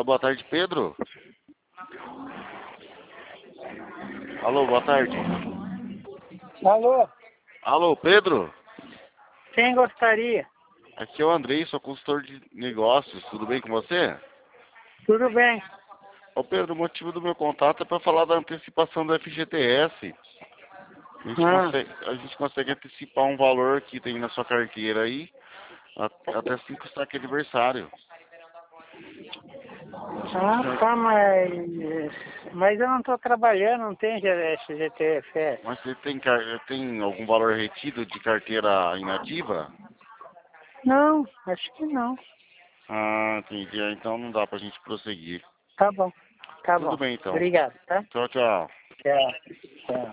Alô, boa tarde, Pedro. Alô, boa tarde. Alô, Alô, Pedro. quem gostaria? Aqui é o Andrei, sou consultor de negócios. Tudo bem com você? Tudo bem. Ô, Pedro, o motivo do meu contato é para falar da antecipação do FGTS. A gente consegue antecipar um valor que tem na sua carteira aí, até 5 saques de aniversário. Tá, mas eu não estou trabalhando, não tem GTFS. Mas você tem algum valor retido de carteira inativa? Não, acho que não. Ah, entendi. Então não dá pra gente prosseguir. Tá bom, tá Tudo bom. bem, então. Obrigado, tá? Tchau, tchau. Tchau.